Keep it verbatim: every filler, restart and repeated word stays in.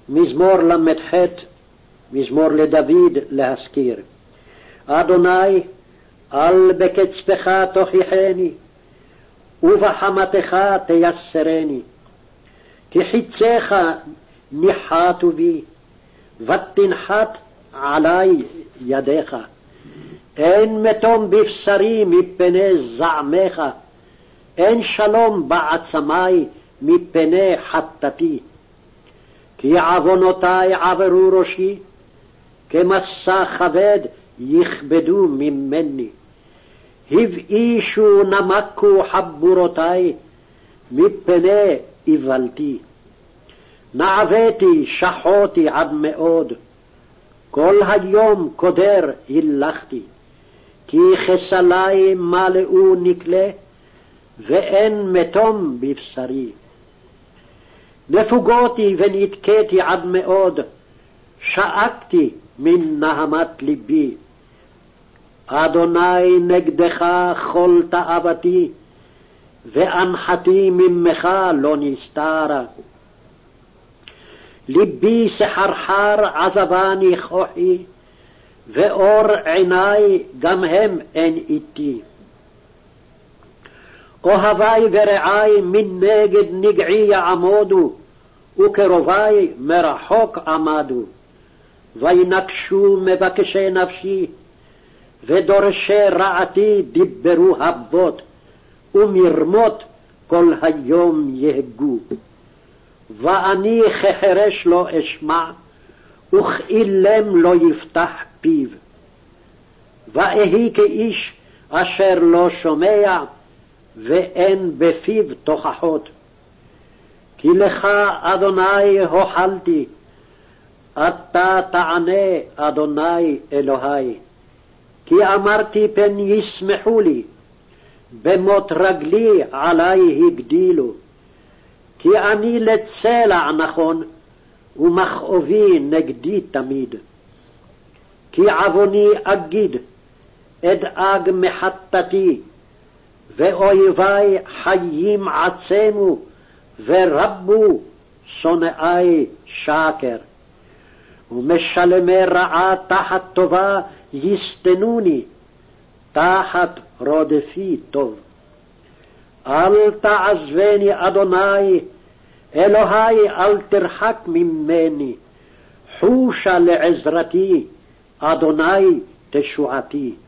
מזמור למ"ח, מזמור לדוד להזכיר. אדוני, אל בקצפך תוכיחני, ובחמתך תייסרני. כי חיציך ניחתו בי, ותנחת עלי ידיך. אין מתום בבשרי מפני זעמך, אין שלום בעצמי מפני חטאתי. כי עוונותי עברו ראשי, כמשא כבד יכבדו ממני. הבאישו נמקו חבורותי מפני איוולתי. נעוויתי שחותי עד מאוד, כל היום קודר הילכתי. כי חסלי מלאו נקלה, ואין מתום בבשרי. נפוגותי ונתקתי עד מאוד, שאקתי מן נהמת ליבי. אדוני נגדך כל תאוותי, ואנחתי ממך לא נסתרה. ליבי סחרחר עזבני כוחי, ואור עיני גם הם אין איתי. אוהבי ורעי מנגד נגעי יעמודו, וקרובי מרחוק עמדו. וינקשו מבקשי נפשי, ודורשי רעתי דיברו הבות, ומרמות כל היום יהגו. ואני כחרש לא אשמע, וכאילם לא יפתח פיו. ואהי כאיש אשר לא שומע, ואין בפיו תוכחות. כי לך, אדוני, הוחלתי, אתה תענה, אדוני אלוהי. כי אמרתי פן ישמחו לי, במות רגלי עלי הגדילו. כי אני לצלע נכון, ומכאובי נגדי תמיד. כי עווני אגיד, אדאג מחטאתי, ואויבי חיים עצמו, ורבו שונאי שקר. ומשלמי רעה תחת טובה יסתנוני, תחת רודפי טוב. אל תעזבני, אדוני, אלוהי, אל תרחק ממני. חושה לעזרתי, אדוני תשועתי.